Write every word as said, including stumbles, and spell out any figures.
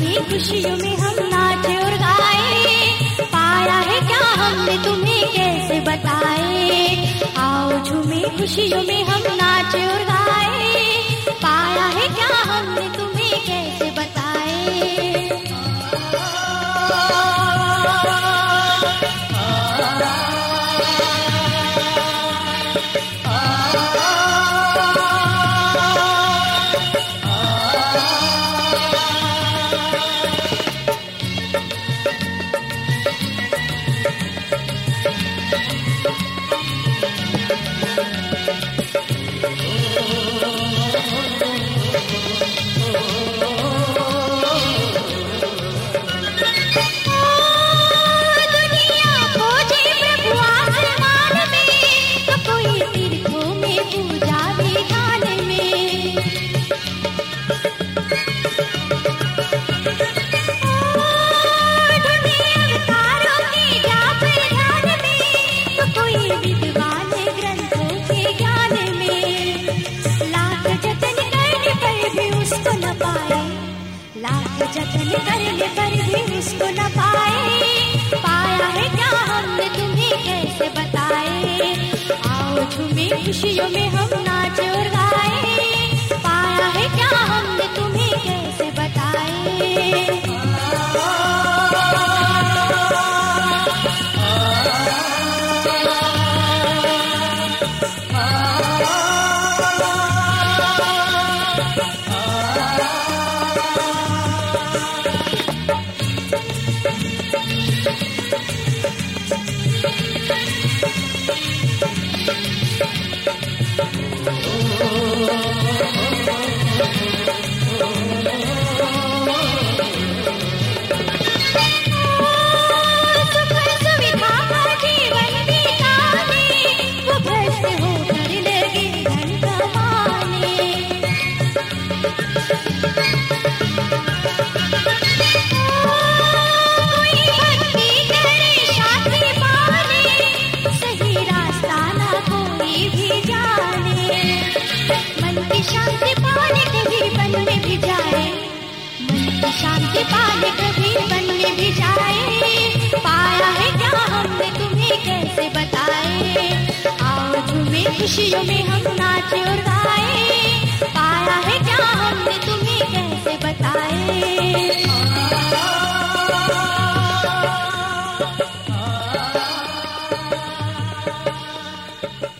झूमी खुशियों में हम नाचे और गाए, पाया है क्या हमने तुम्हें कैसे बताए। आओ झूमी खुशियों में हम नाचे और गाए, पाया है क्या हमने तुम्हें कैसे बताए। लाख जतन करने पर भी उसको न पाए, पाया है क्या हमने तुम्हें कैसे बताए। आओ झूमी खुशियों में हम नाचे और गाए, पाया है क्या हमने तुम्हें कैसे बताए। शांति पाने कभी बन में भी जाए, मन की शांति पाने कभी बन में भी जाए, पाया है क्या हमने तुम्हें कैसे बताए। आओ झूमे खुशियों में हम नाचे और गाए, पाया है क्या हमने तुम्हें कैसे बताए।